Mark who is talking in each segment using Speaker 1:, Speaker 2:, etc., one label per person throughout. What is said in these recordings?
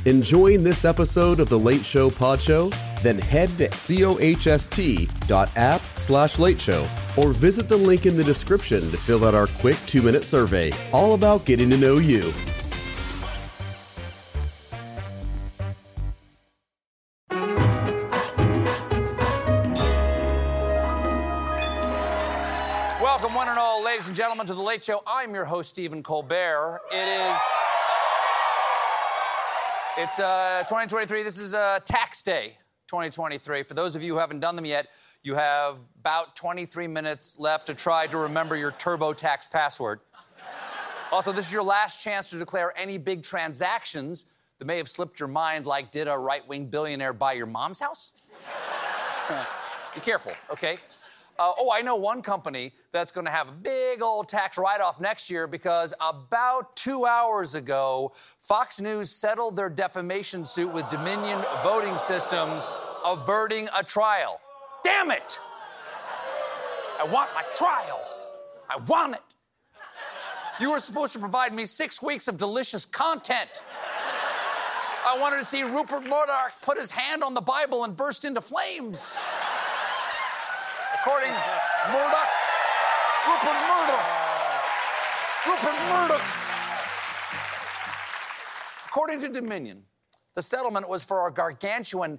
Speaker 1: Enjoying this episode of The Late Show Pod Show? Then head to cohost.app/Late Show or visit the link in the description to fill out our quick 2-minute survey, all about getting to know you.
Speaker 2: Welcome, one and all, ladies and gentlemen, to The Late Show. I'm your host, Stephen Colbert. It's 2023. This is Tax Day 2023. For those of you who haven't done them yet, you have about 23 minutes left to try to remember your TurboTax password. Also, this is your last chance to declare any big transactions that may have slipped your mind, like did a right-wing billionaire buy your mom's house? Be careful, okay? I know one company that's going to have a big old tax write-off next year because about 2 hours ago, Fox News settled their defamation suit with Dominion Voting Systems, averting a trial. Damn it! I want my trial. I want it. You were supposed to provide me 6 weeks of delicious content. I wanted to see Rupert Murdoch put his hand on the Bible and burst into flames. According to Rupert Murdoch. According to Dominion, the settlement was for a gargantuan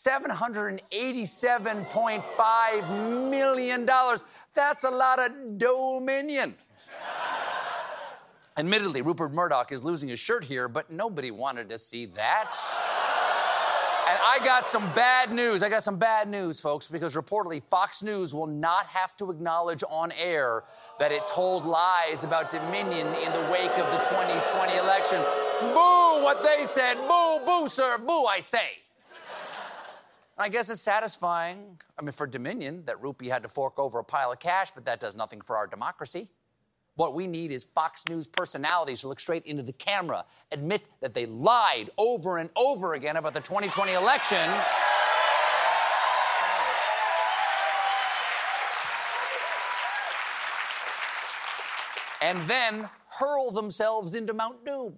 Speaker 2: $787.5 million. That's a lot of Dominion. Admittedly, Rupert Murdoch is losing his shirt here, but nobody wanted to see that. And I got some bad news, folks, because reportedly Fox News will not have to acknowledge on air that it told lies about Dominion in the wake of the 2020 election. Boo, what they said. Boo, boo, sir. Boo, I say. And I guess it's satisfying, for Dominion, that Rupee had to fork over a pile of cash, but that does nothing for our democracy. What we need is Fox News personalities who look straight into the camera, admit that they lied over and over again about the 2020 election, and then hurl themselves into Mount Doom.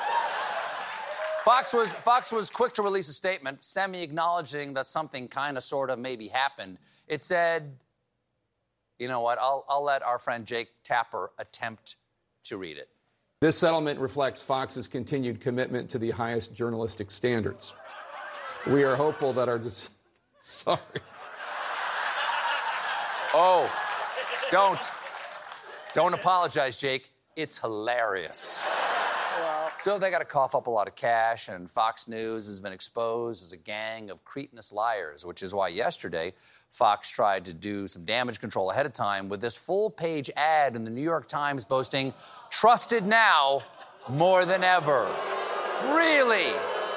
Speaker 2: Fox was quick to release a statement, semi-acknowledging that something kind of, sort of, maybe happened. It said, you know what, I'll let our friend Jake Tapper attempt to read it.
Speaker 3: This settlement reflects Fox's continued commitment to the highest journalistic standards. We are hopeful that our... Sorry.
Speaker 2: Oh, don't apologize, Jake. It's hilarious. So they got to cough up a lot of cash, and Fox News has been exposed as a gang of cretinous liars, which is why yesterday Fox tried to do some damage control ahead of time with this full-page ad in the New York Times boasting, "Trusted now more than ever." Really?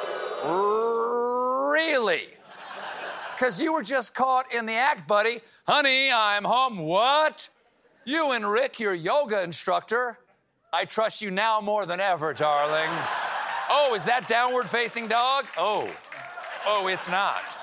Speaker 2: Really? Because you were just caught in the act, buddy. Honey, I'm home. What? You and Rick, your yoga instructor. I trust you now more than ever, darling. Oh, is that downward-facing dog? Oh, it's not.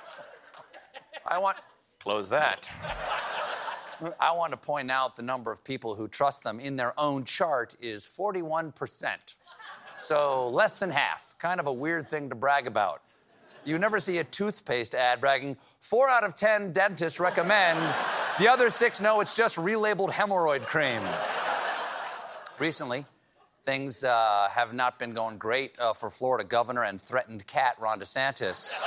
Speaker 2: Close that. I want to point out the number of people who trust them in their own chart is 41%. So less than half. Kind of a weird thing to brag about. You never see a toothpaste ad bragging, 4 out of 10 dentists recommend. The other 6 know it's just relabeled hemorrhoid cream. Recently, things have not been going great for Florida governor and threatened cat Ron DeSantis.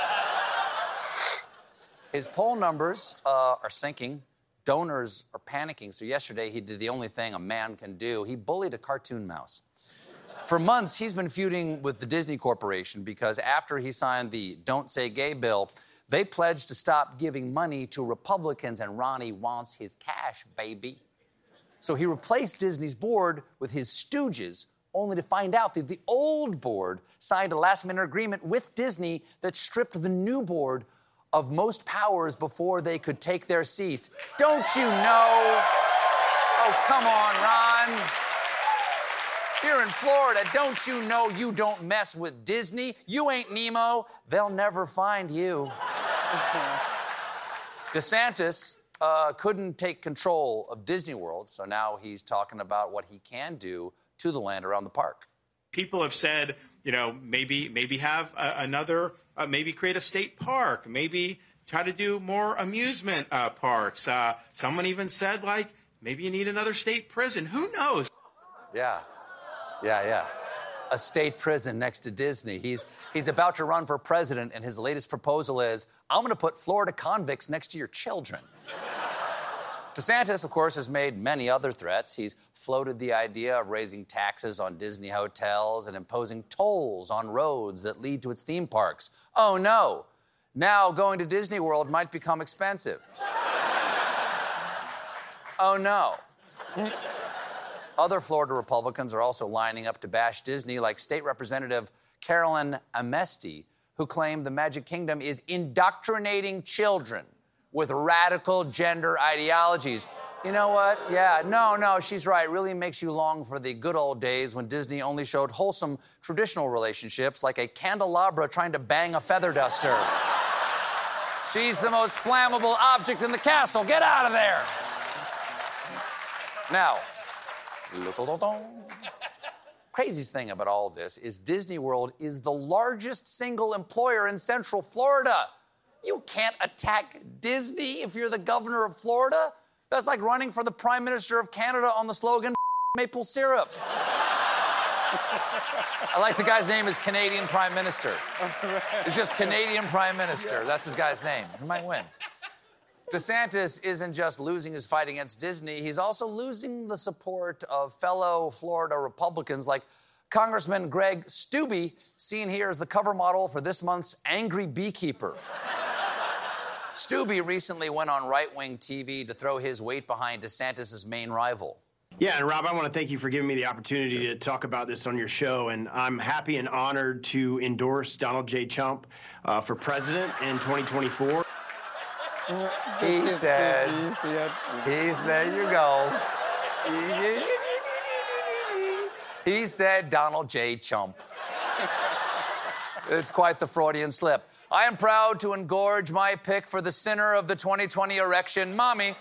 Speaker 2: His poll numbers are sinking. Donors are panicking. So yesterday, he did the only thing a man can do. He bullied a cartoon mouse. For months, he's been feuding with the Disney Corporation because after he signed the Don't Say Gay bill, they pledged to stop giving money to Republicans, and Ronnie wants his cash, baby. So he replaced Disney's board with his stooges, only to find out that the old board signed a last-minute agreement with Disney that stripped the new board of most powers before they could take their seats. Don't you know? Oh, come on, Ron. You're in Florida. Don't you know you don't mess with Disney? You ain't Nemo. They'll never find you. DeSantis couldn't take control of Disney World, so now he's talking about what he can do to the land around the park.
Speaker 4: People have said maybe have another, maybe create a state park, maybe try to do more amusement parks. Someone even said, like, maybe you need another state prison. Who knows?
Speaker 2: Yeah. A state prison next to Disney. He's about to run for president, and his latest proposal is, I'm going to put Florida convicts next to your children. DeSantis, of course, has made many other threats. He's floated the idea of raising taxes on Disney hotels and imposing tolls on roads that lead to its theme parks. Oh, no. Now going to Disney World might become expensive. Oh, no. Other Florida Republicans are also lining up to bash Disney, like State Representative Carolyn Amesti, who claimed the Magic Kingdom is indoctrinating children with radical gender ideologies. You know what? Yeah, no, she's right. It really makes you long for the good old days when Disney only showed wholesome traditional relationships, like a candelabra trying to bang a feather duster. She's the most flammable object in the castle. Get out of there. Now, craziest thing about all of this is Disney World is the largest single employer in Central Florida. You can't attack Disney if you're the governor of Florida. That's like running for the Prime Minister of Canada on the slogan, maple syrup. I like the guy's name is Canadian Prime Minister. It's just Canadian Prime Minister. That's his guy's name. He might win. DeSantis isn't just losing his fight against Disney, he's also losing the support of fellow Florida Republicans like Congressman Greg Steube, seen here as the cover model for this month's Angry Beekeeper. Steube recently went on right-wing TV to throw his weight behind DeSantis' main rival.
Speaker 5: Yeah, and Rob, I want to thank you for giving me the opportunity to talk about this on your show, and I'm happy and honored to endorse Donald J. Trump for president in 2024.
Speaker 2: He said, there you go. He said Donald J. Chump. It's quite the Freudian slip. I am proud to engorge my pick for the sinner of the 2020 erection, Mommy.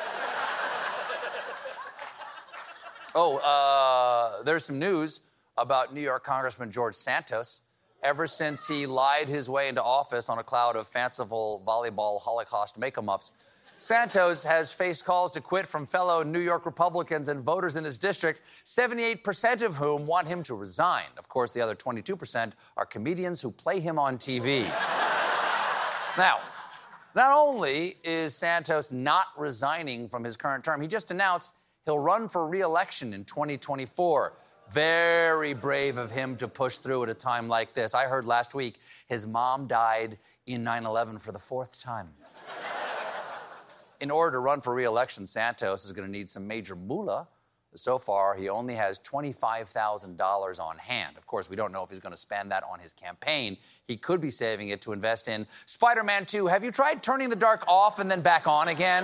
Speaker 2: There's some news about New York Congressman George Santos. Ever since he lied his way into office on a cloud of fanciful volleyball Holocaust make-em-ups, Santos has faced calls to quit from fellow New York Republicans and voters in his district, 78% of whom want him to resign. Of course, the other 22% are comedians who play him on TV. Now, not only is Santos not resigning from his current term, he just announced he'll run for re-election in 2024. Very brave of him to push through at a time like this. I heard last week his mom died in 9/11 for the 4th time. In order to run for re-election, Santos is going to need some major moolah. So far, he only has $25,000 on hand. Of course, we don't know if he's going to spend that on his campaign. He could be saving it to invest in Spider-Man 2. Have you tried turning the dark off and then back on again?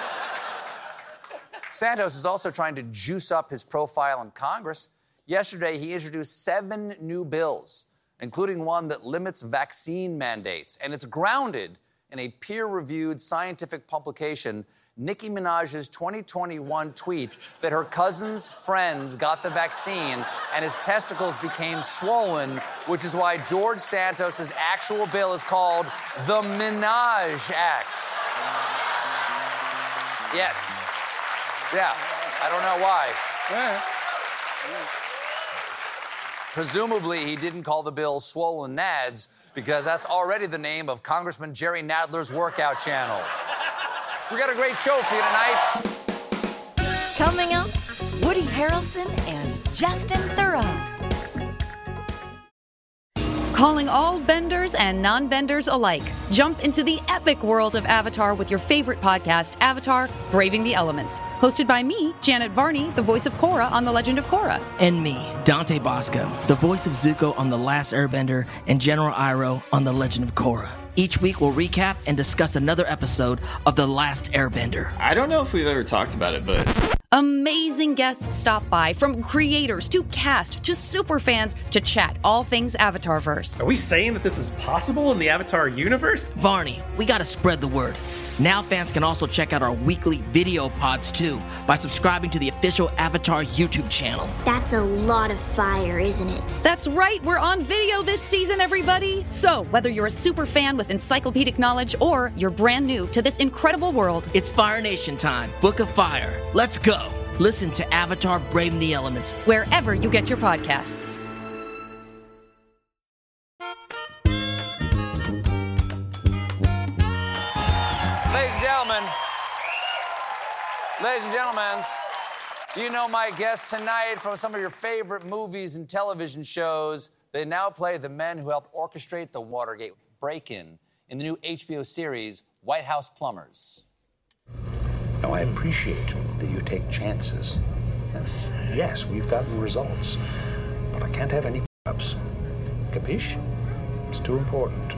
Speaker 2: Santos is also trying to juice up his profile in Congress. Yesterday, he introduced 7 new bills, including one that limits vaccine mandates, and it's grounded in a peer-reviewed scientific publication, Nicki Minaj's 2021 tweet that her cousin's friends got the vaccine and his testicles became swollen, which is why George Santos' actual bill is called the Minaj Act. Yes. Yeah, I don't know why. Yeah. Presumably, he didn't call the bill Swollen Nads because that's already the name of Congressman Jerry Nadler's workout channel. We got a great show for you tonight.
Speaker 6: Coming up, Woody Harrelson and Justin Theroux. Calling all benders and non-benders alike. Jump into the epic world of Avatar with your favorite podcast, Avatar: Braving the Elements. Hosted by me, Janet Varney, the voice of Korra on The Legend of Korra.
Speaker 7: And me, Dante Bosco, the voice of Zuko on The Last Airbender and General Iroh on The Legend of Korra. Each week we'll recap and discuss another episode of The Last Airbender.
Speaker 8: I don't know if we've ever talked about it, but...
Speaker 6: Amazing guests stop by, from creators to cast to superfans to chat all things Avatarverse.
Speaker 8: Are we saying that this is possible in the Avatar universe?
Speaker 7: Varney, we gotta spread the word. Now fans can also check out our weekly video pods too by subscribing to the official Avatar YouTube channel.
Speaker 9: That's a lot of fire, isn't it?
Speaker 6: That's right, we're on video this season, everybody! So, whether you're a super fan with encyclopedic knowledge or you're brand new to this incredible world,
Speaker 7: it's Fire Nation time. Book of Fire. Let's go. Listen to Avatar Braving the Elements
Speaker 6: wherever you get your podcasts.
Speaker 2: Ladies and gentlemen, do you know my guests tonight from some of your favorite movies and television shows? They now play the men who helped orchestrate the Watergate break-in in the new HBO series, White House Plumbers.
Speaker 10: Now, I appreciate that you take chances. Yes, we've gotten results, but I can't have any ups. Capiche? It's too important.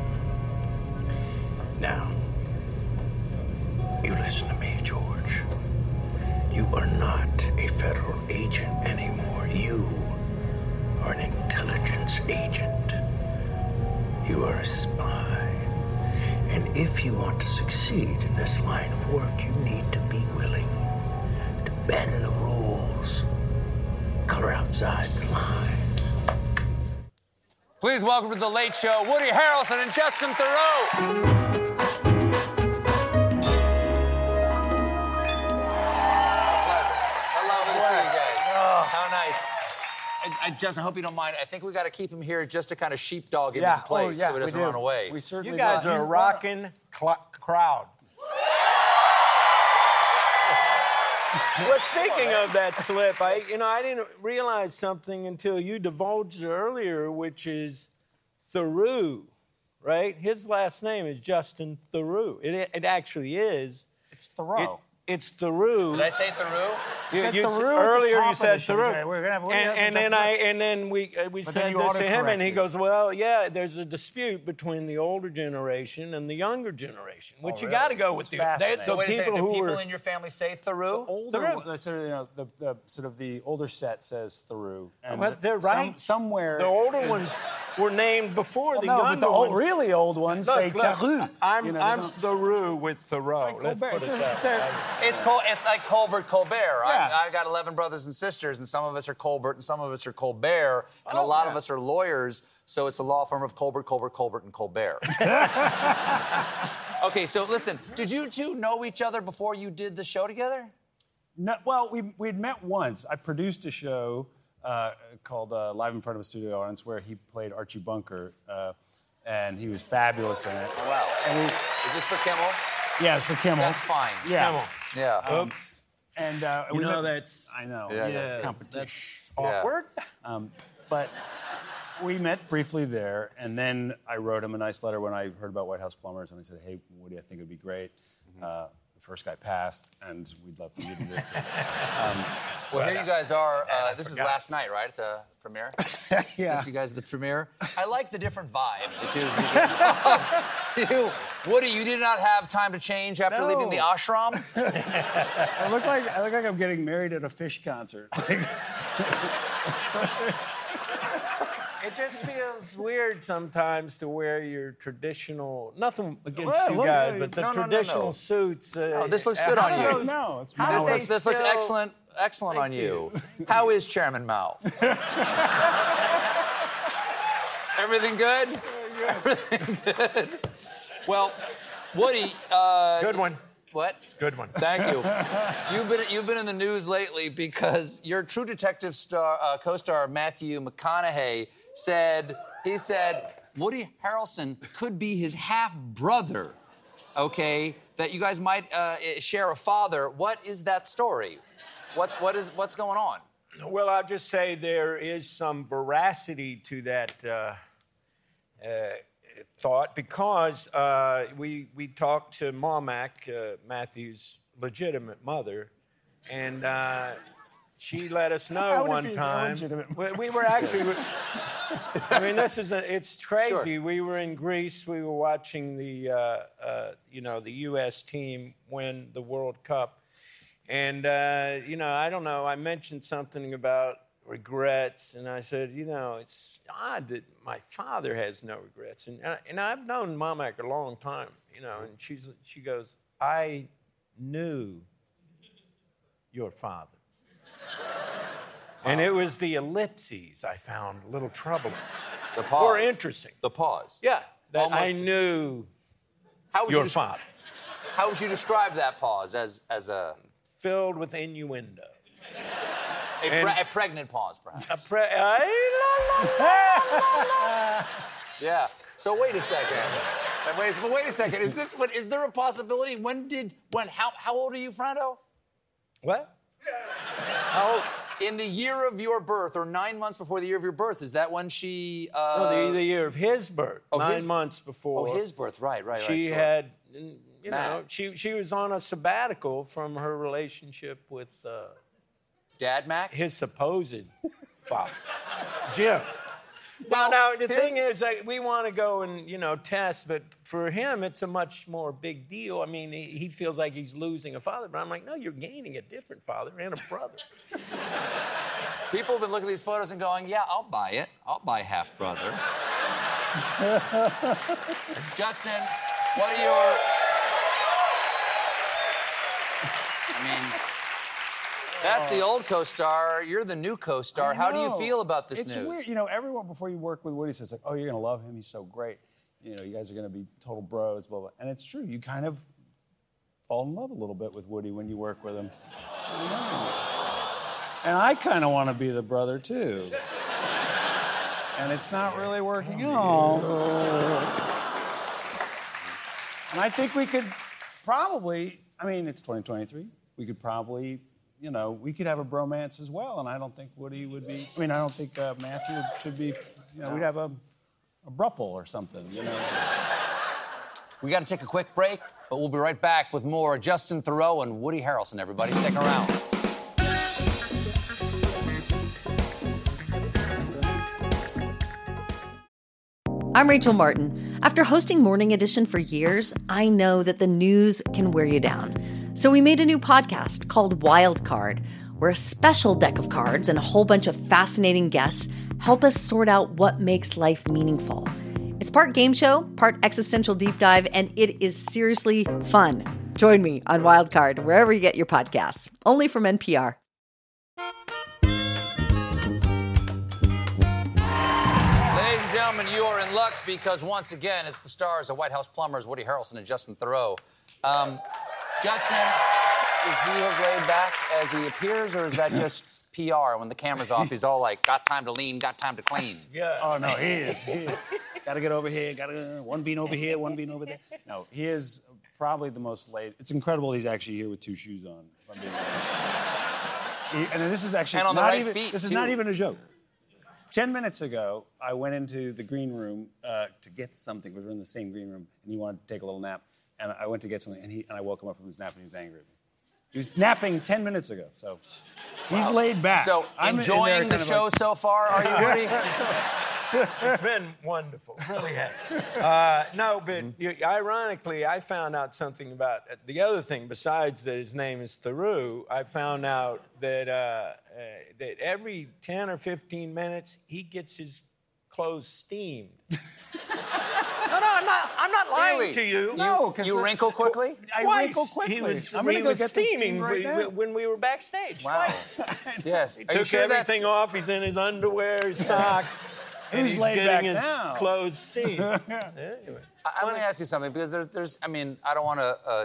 Speaker 10: Now, you listen to me, George. You are not a federal agent anymore. You are an intelligence agent. You are a spy. And if you want to succeed in this line of work, you need to be willing to bend the rules, color outside the line.
Speaker 2: Please welcome to The Late Show, Woody Harrelson and Justin Theroux. Justin, I hope you don't mind. I think we got to keep him here just to kind of sheepdog him in place so he doesn't run away.
Speaker 11: We certainly you guys are a rocking crowd. Well, speaking of that slip, I didn't realize something until you divulged it earlier, which is Theroux, right? His last name is Justin Theroux. It actually is.
Speaker 12: It's Theroux.
Speaker 11: It's Theroux.
Speaker 2: Did I say Theroux?
Speaker 11: Earlier you said Theroux. And then we said this to him, and he goes, well, yeah, there's a dispute between the older generation and the younger generation, which you got to go with.
Speaker 2: So people in your family say Theroux?
Speaker 12: The older set says Theroux.
Speaker 11: But they're right.
Speaker 12: Somewhere.
Speaker 11: The older ones were named before the younger ones.
Speaker 12: Really old ones say Theroux.
Speaker 11: I'm Theroux with Thoreau. Let's put it that way.
Speaker 2: It's like Colbert.
Speaker 12: Yeah.
Speaker 2: I've got 11 brothers and sisters, and some of us are Colbert and some of us are Colbert, and a lot of us are lawyers, so it's a law firm of Colbert, and Colbert. Okay, so listen, did you two know each other before you did the show together?
Speaker 12: No, well, we'd met once. I produced a show called Live in Front of a Studio Audience where he played Archie Bunker, and he was fabulous in it.
Speaker 2: Oh, wow. Is this for Kimmel?
Speaker 12: Yeah, it's for Kimmel.
Speaker 2: That's fine.
Speaker 12: Yeah.
Speaker 2: Kimmel. Yeah.
Speaker 11: Oops.
Speaker 12: And
Speaker 11: that's...
Speaker 12: I know.
Speaker 2: Yeah,
Speaker 12: that's competition.
Speaker 11: That's awkward.
Speaker 12: But we met briefly there, and then I wrote him a nice letter when I heard about White House Plumbers, and I said, hey, Woody, I think it'd be great. The first guy passed, and we'd love for you to do it too.
Speaker 2: Well, here you guys are. This is last night, right, at the premiere?
Speaker 12: Yeah.
Speaker 2: You guys at the premiere. I like the different vibe. Woody, you did not have time to change after leaving the ashram?
Speaker 12: I look like I'm getting married at a Fish concert.
Speaker 11: It just feels weird sometimes to wear your traditional... Nothing against you guys, but the traditional suits...
Speaker 2: this looks good on you.
Speaker 12: No, it's
Speaker 2: This looks excellent on you. How is Chairman Mao? Everything good? Everything good. Well, Woody...
Speaker 11: good one.
Speaker 2: What?
Speaker 11: Good one.
Speaker 2: Thank you. You've been in the news lately because your True Detective co-star Matthew McConaughey said Woody Harrelson could be his half-brother, okay, that you guys might share a father. What is that story? What's going on?
Speaker 11: Well, I'll just say there is some veracity to that thought because we talked to Mac, Matthew's legitimate mother, and she let us know one time. We were actually... I mean, it's crazy. Sure. We were in Greece. We were watching the U.S. team win the World Cup. And, I don't know, I mentioned something about regrets, and I said, it's odd that my father has no regrets. And I've known Momac a long time, and she goes, I knew your father. And it was the ellipses I found a little troubling.
Speaker 2: The pause.
Speaker 11: Or interesting.
Speaker 2: The pause.
Speaker 11: Yeah, that
Speaker 2: Almost.
Speaker 11: I knew your father.
Speaker 2: How would you describe that pause as a...
Speaker 11: Filled with innuendo.
Speaker 2: A pregnant pause, perhaps. Yeah. So wait a second. Wait a second. Is there a possibility? How old are you, Frando?
Speaker 11: What?
Speaker 2: How old? In the year of your birth, or 9 months before the year of your birth, is that when she...
Speaker 11: No, the year of his birth.
Speaker 2: Oh,
Speaker 11: 9 months before.
Speaker 2: Oh, his birth. Right.
Speaker 11: She
Speaker 2: sure.
Speaker 11: had, she was on a sabbatical from her relationship with...
Speaker 2: Dad Mac?
Speaker 11: His supposed father, Jim. Now, the thing is, we want to go and, test, but for him, it's a much more big deal. I mean, he feels like he's losing a father, but I'm like, no, you're gaining a different father and a brother.
Speaker 2: People have been looking at these photos and going, yeah, I'll buy it. I'll buy half-brother. Justin, what are your... That's the old co-star. You're the new co-star. How do you feel about this news?
Speaker 12: It's weird. Everyone, before you work with Woody, says, like, oh, you're going to love him. He's so great. You guys are going to be total bros, blah, blah. And it's true. You kind of fall in love a little bit with Woody when you work with him. And I kind of want to be the brother, too. And it's not really working out. And I think we could probably, it's 2023. We could probably... we could have a bromance as well, and I don't think Woody would be... I don't think Matthew should be... we'd have a bruple or something,
Speaker 2: We got to take a quick break, but we'll be right back with more Justin Theroux and Woody Harrelson, everybody. Stick around.
Speaker 6: I'm Rachel Martin. After hosting Morning Edition for years, I know that the news can wear you down. So we made a new podcast called Wild Card, where a special deck of cards and a whole bunch of fascinating guests help us sort out what makes life meaningful. It's part game show, part existential deep dive, and it is seriously fun. Join me on Wild Card, wherever you get your podcasts. Only from NPR.
Speaker 2: Ladies and gentlemen, you are in luck because once again, it's the stars of White House Plumbers, Woody Harrelson and Justin Theroux. Justin, is he as laid back as he appears, or is that just PR? When the camera's off, he's all like, got time to lean, got time to clean.
Speaker 12: Yeah. Oh, no, he is. Got to get over here, one bean over here, one bean over there. No, he is probably the most laid. It's incredible he's actually here with 2 shoes on. And this is actually
Speaker 2: and on the
Speaker 12: not
Speaker 2: right
Speaker 12: even,
Speaker 2: feet,
Speaker 12: this is
Speaker 2: too.
Speaker 12: not even a joke. 10 minutes ago, I went into the green room to get something. We were in the same green room, and he wanted to take a little nap. And I went to get something, and I woke him up from his nap, and he was angry at me. He was napping 10 minutes ago, so he's laid back.
Speaker 2: So enjoying the show so far, are you, Woody?
Speaker 11: It's been wonderful, really has. No, but ironically, I found out something about the other thing. Besides that his name is Theroux, I found out that that every 10 or 15 minutes he gets his clothes steamed. No, I'm not lying
Speaker 2: Really?
Speaker 11: to you.
Speaker 12: No, because
Speaker 2: You wrinkle quickly?
Speaker 12: I wrinkle quickly.
Speaker 11: He was,
Speaker 12: I'm gonna
Speaker 11: he
Speaker 12: go
Speaker 11: was
Speaker 12: get them
Speaker 11: steaming
Speaker 12: steamed right now.
Speaker 11: when we were backstage.
Speaker 2: Wow.
Speaker 11: Twice.
Speaker 2: Yes.
Speaker 11: He
Speaker 2: Are you
Speaker 11: took
Speaker 2: sure
Speaker 11: everything off. He's in his underwear, his socks. And
Speaker 12: Who's
Speaker 11: he's
Speaker 12: laid
Speaker 11: getting
Speaker 12: back
Speaker 11: his
Speaker 12: now?
Speaker 11: clothes steamed. Anyway.
Speaker 2: Let me ask you something, because there's I don't want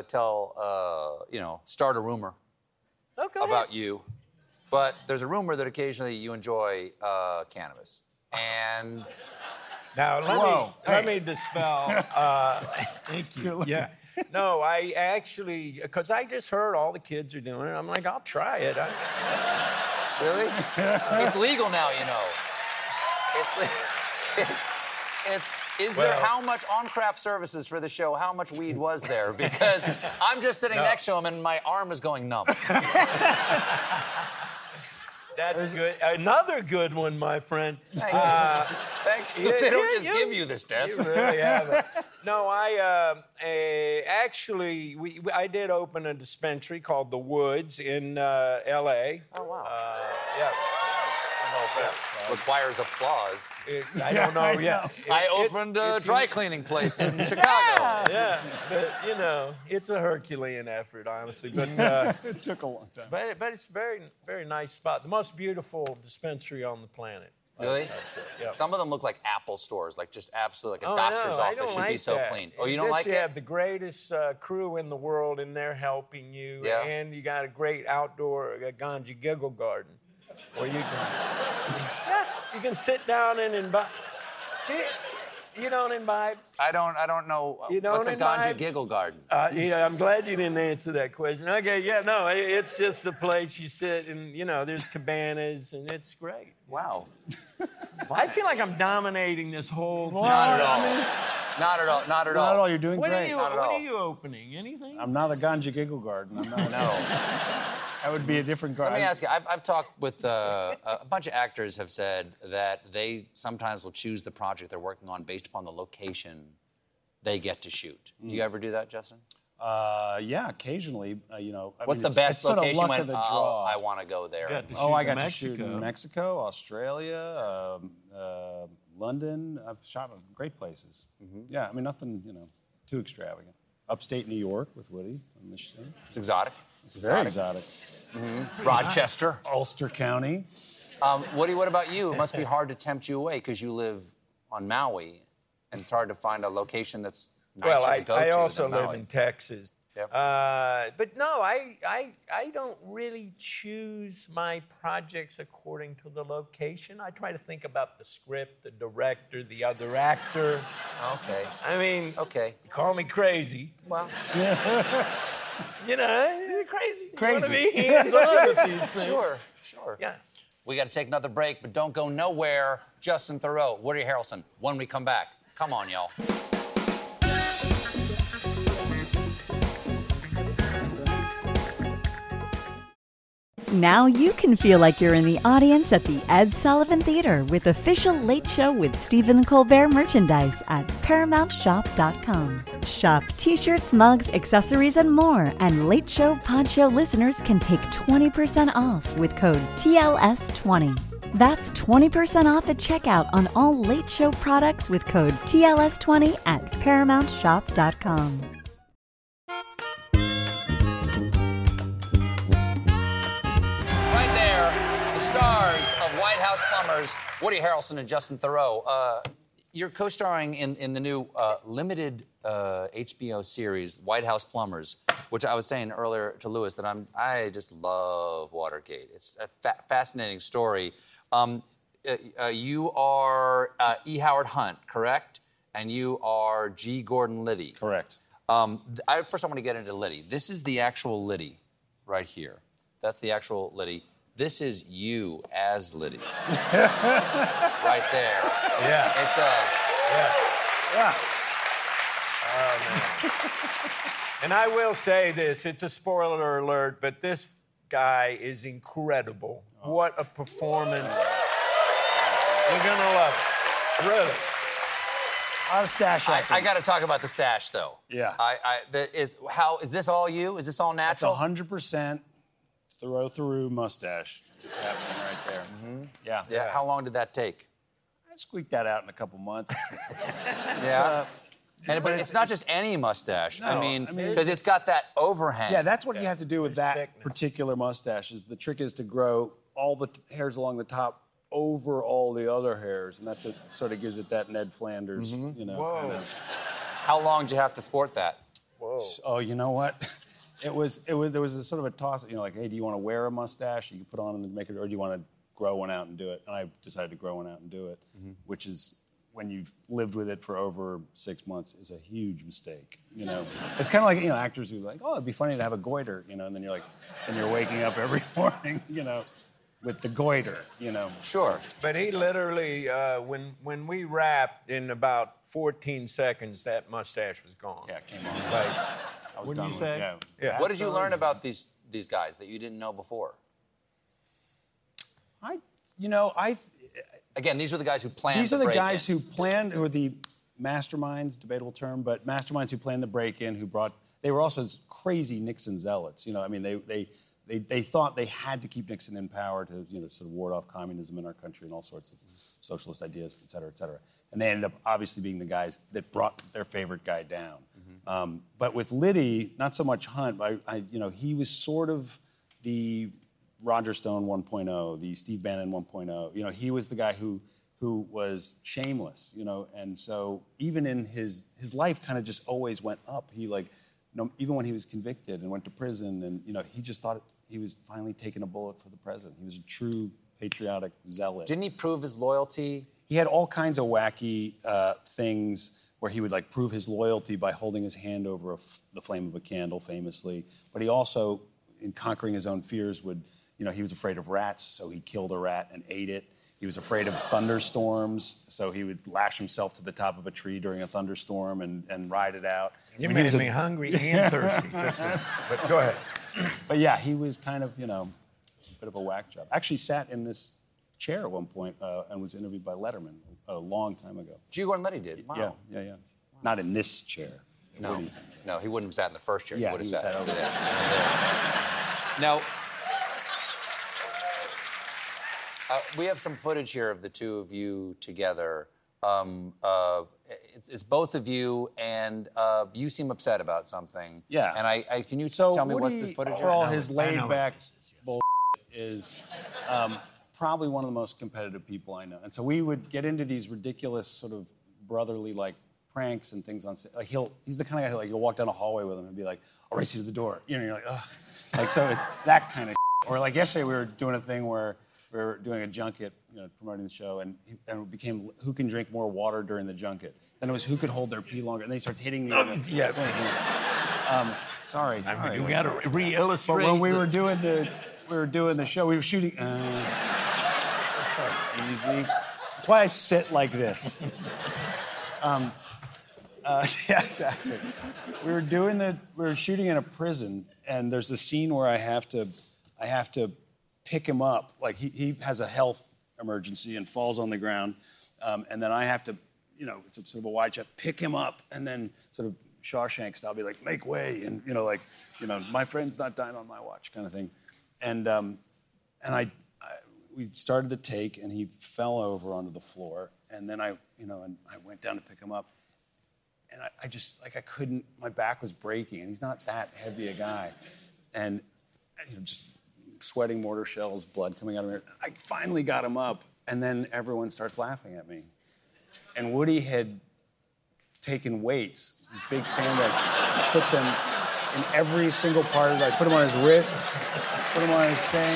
Speaker 2: to start a rumor about you, but there's a rumor that occasionally you enjoy cannabis. And
Speaker 11: now let me dispel. Thank you. Yeah. No, I actually, because I just heard all the kids are doing it. I'm like, I'll try it.
Speaker 2: Really? It's legal now, you know. Is there how much on craft services for the show? How much weed was there? Because I'm just sitting next to him and my arm is going numb.
Speaker 11: That's good. Another good one, my friend.
Speaker 2: Thank you. They don't just give you this, Des.
Speaker 11: You really haven't. No, actually, I did open a dispensary called The Woods in L.A.
Speaker 2: Oh, wow.
Speaker 11: Yeah.
Speaker 2: I don't know if that requires applause.
Speaker 11: I don't know. Yeah.
Speaker 2: I opened a dry cleaning place in Chicago.
Speaker 11: Yeah, but it's a Herculean effort, honestly. But
Speaker 12: it took a long time.
Speaker 11: But it's a very, very nice spot. The most beautiful dispensary on the planet.
Speaker 2: Really?
Speaker 11: Yeah.
Speaker 2: Some of them look like Apple stores, like just absolutely like a doctor's office should be so clean. Oh, you don't like it?
Speaker 11: You have the greatest crew in the world, and they're helping you.
Speaker 2: Yeah.
Speaker 11: And you got a great outdoor ganja giggle garden, where you can sit down and imbibe. You don't imbibe?
Speaker 2: I don't know.
Speaker 11: You don't
Speaker 2: What's a
Speaker 11: imbibe?
Speaker 2: ganja giggle garden?
Speaker 11: I'm glad you didn't answer that question. Okay, yeah, no, it's just a place you sit and, there's cabanas and it's great.
Speaker 2: Wow.
Speaker 11: I feel like I'm dominating this whole thing.
Speaker 2: Not at all. Not at all. Not at all.
Speaker 12: Not at all. You're doing
Speaker 11: What
Speaker 12: great.
Speaker 11: What are you opening? Anything?
Speaker 12: I'm not a ganja giggle garden. I'm not.
Speaker 2: No.
Speaker 12: That would be a different garden.
Speaker 2: Let me ask you. I've talked with a bunch of actors have said that they sometimes will choose the project they're working on based upon the location they get to shoot. You ever do that, Justin?
Speaker 12: Yeah, occasionally.
Speaker 2: What's the best location when I want to go there?
Speaker 12: I got to shoot in Mexico, Australia, London. I've shot in great places. Yeah, nothing, too extravagant. Upstate New York with Woody on Michigan.
Speaker 2: It's exotic.
Speaker 12: It's very exotic.
Speaker 2: Rochester.
Speaker 12: Ulster County.
Speaker 2: Woody, what about you? It must be hard to tempt you away because you live on Maui, and it's hard to find a location that's nicer to go to.
Speaker 11: I also
Speaker 2: than
Speaker 11: live
Speaker 2: Maui.
Speaker 11: in Texas.
Speaker 2: Yep.
Speaker 11: But no, I don't really choose my projects according to the location. I try to think about the script, the director, the other actor.
Speaker 2: Okay.
Speaker 11: Okay. Call me crazy.
Speaker 2: Well.
Speaker 11: Crazy.
Speaker 12: Crazy.
Speaker 11: You want to be hands-on with these things.
Speaker 2: Sure.
Speaker 11: Yeah.
Speaker 2: We got to take another break, but don't go nowhere. Justin Theroux, Woody Harrelson, when we come back. Come on, y'all.
Speaker 13: Now you can feel like you're in the audience at the Ed Sullivan Theater with official Late Show with Stephen Colbert merchandise at ParamountShop.com. Shop t-shirts, mugs, accessories, and more. And Late Show Pod Show listeners can take 20% off with code TLS20. That's 20% off at checkout on all Late Show products with code TLS20 at ParamountShop.com.
Speaker 2: Stars of White House Plumbers, Woody Harrelson and Justin Theroux. You're co-starring in the new limited HBO series, White House Plumbers, which I was saying earlier to Lewis that I just love Watergate. It's a fascinating story. You are E. Howard Hunt, correct? And you are G. Gordon Liddy.
Speaker 12: Correct.
Speaker 2: First, I want to get into Liddy. This is the actual Liddy right here. That's the actual Liddy. This is you as Liddy. Right there.
Speaker 11: Yeah.
Speaker 2: It's
Speaker 12: Yeah.
Speaker 11: Oh, man. And I will say this, it's a spoiler alert, but this guy is incredible. What a performance. You're going to love it. Really.
Speaker 12: A lot of stash.
Speaker 2: I got to talk about the stash, though.
Speaker 12: Yeah.
Speaker 2: Is this all you? Is this all natural?
Speaker 12: That's 100% Theroux mustache. It's happening right there. Yeah.
Speaker 2: How long did that take?
Speaker 12: I squeaked that out in a couple months.
Speaker 2: But it's not just any mustache.
Speaker 12: No,
Speaker 2: because it's got that overhang.
Speaker 12: Yeah, that's what you have to do with that particular mustache. The trick is to grow all the hairs along the top over all the other hairs, and that's what sort of gives it that Ned Flanders,
Speaker 11: Whoa.
Speaker 2: How long do you have to sport that?
Speaker 11: Whoa.
Speaker 12: Oh, you know what? There was a sort of a toss, like, hey, do you want to wear a mustache? You can put on and make it, or do you want to grow one out and do it? And I decided to grow one out and do it, which is, when you've lived with it for over 6 months, is a huge mistake. It's kind of like actors who are like, oh, it'd be funny to have a goiter, and then you're waking up every morning, with the goiter,
Speaker 2: Sure.
Speaker 11: But he literally, when we wrapped, in about 14 seconds, that mustache was gone.
Speaker 12: Yeah, it came on.
Speaker 11: What did you say?
Speaker 2: What did you learn about these guys that you didn't know before? Again, these are the guys who planned.
Speaker 12: These are the guys who planned, who are the masterminds, debatable term, but masterminds who planned the break-in, they were also crazy Nixon zealots. You know, I mean, they thought they had to keep Nixon in power to, sort of ward off communism in our country and all sorts of socialist ideas, et cetera, et cetera. And they ended up obviously being the guys that brought their favorite guy down. Mm-hmm. But with Liddy, not so much Hunt, but he was sort of the Roger Stone 1.0, the Steve Bannon 1.0. He was the guy who was shameless, and so even in his life kind of just always went up. He even when he was convicted and went to prison, and he just thought he was finally taking a bullet for the president. He was a true patriotic zealot.
Speaker 2: Didn't he prove his loyalty?
Speaker 12: He had all kinds of wacky things where he would prove his loyalty by holding his hand over the flame of a candle, famously. But he also, in conquering his own fears, he was afraid of rats, so he killed a rat and ate it. He was afraid of thunderstorms, so he would lash himself to the top of a tree during a thunderstorm and ride it out.
Speaker 11: You made me hungry and thirsty just now. But go ahead.
Speaker 12: But yeah, he was kind of, a bit of a whack job. Actually sat in this chair at one point and was interviewed by Letterman a long time ago.
Speaker 2: G. Gordon Liddy did? Wow.
Speaker 12: Yeah. Not in this chair.
Speaker 2: No, he wouldn't have sat in the first chair.
Speaker 12: Yeah,
Speaker 2: he would have
Speaker 12: sat
Speaker 2: over there. Now, we have some footage here of the two of you together. It's both of you, and you seem upset about something.
Speaker 12: Yeah.
Speaker 2: And can you tell me what this footage is?
Speaker 12: For all his laid-back bullshit, is probably one of the most competitive people I know. And so we would get into these ridiculous sort of brotherly, pranks and things on stage. He's the kind of guy who, you'll walk down a hallway with him and be like, I'll race you to the door. You're like, ugh. So it's that kind of shit. Or yesterday we were doing a thing where we were doing a junket, promoting the show, and it became who can drink more water during the junket. Then it was who could hold their pee longer, and then he starts hitting me. Sorry.
Speaker 11: I mean, you got to re-illustrate.
Speaker 12: But when we were doing the show, we were shooting. Easy. That's why I sit like this. Yeah, exactly. We were shooting in a prison, and there's a scene where I have to pick him up. He has a health emergency and falls on the ground, and then I have to, it's a sort of a wide shot, pick him up, and then sort of Shawshank style, be like, make way, and my friend's not dying on my watch, kind of thing, and we started the take, and he fell over onto the floor, and then I went down to pick him up, and I just I couldn't, my back was breaking, and he's not that heavy a guy, and just sweating mortar shells, blood coming out of me. I finally got him up, and then everyone starts laughing at me. And Woody had taken weights, these big sandbags, put them in every single part of it. I put them on his wrists, put them on his thing.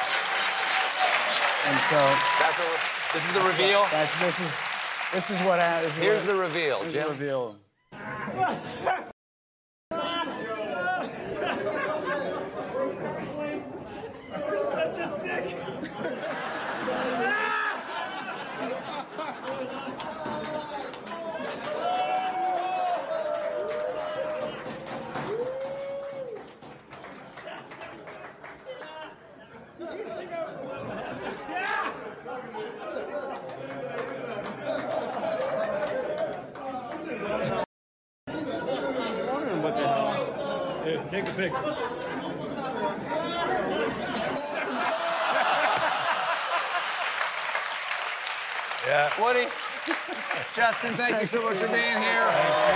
Speaker 12: And so...
Speaker 2: This is the reveal?
Speaker 12: This is what happens.
Speaker 2: Here's the reveal,
Speaker 12: Jim.
Speaker 2: Jim.
Speaker 12: The reveal.
Speaker 11: Take a picture. Yeah.
Speaker 2: Woody, Justin, thank you so much for being here.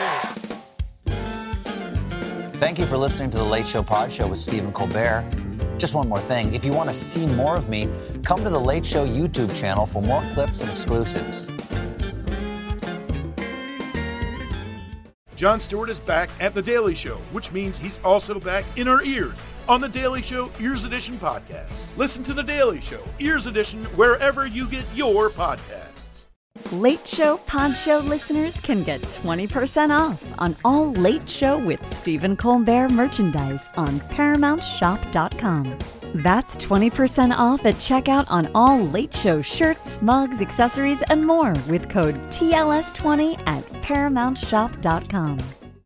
Speaker 2: Thank you for listening to The Late Show Pod Show with Stephen Colbert. Just one more thing. If you want to see more of me, come to The Late Show YouTube channel for more clips and exclusives.
Speaker 14: Jon Stewart is back at The Daily Show, which means he's also back in our ears on The Daily Show Ears Edition podcast. Listen to The Daily Show Ears Edition wherever you get your podcasts.
Speaker 13: Late Show Pod Show listeners can get 20% off on all Late Show with Stephen Colbert merchandise on ParamountShop.com. That's 20% off at checkout on all Late Show shirts, mugs, accessories, and more with code TLS20 at ParamountShop.com.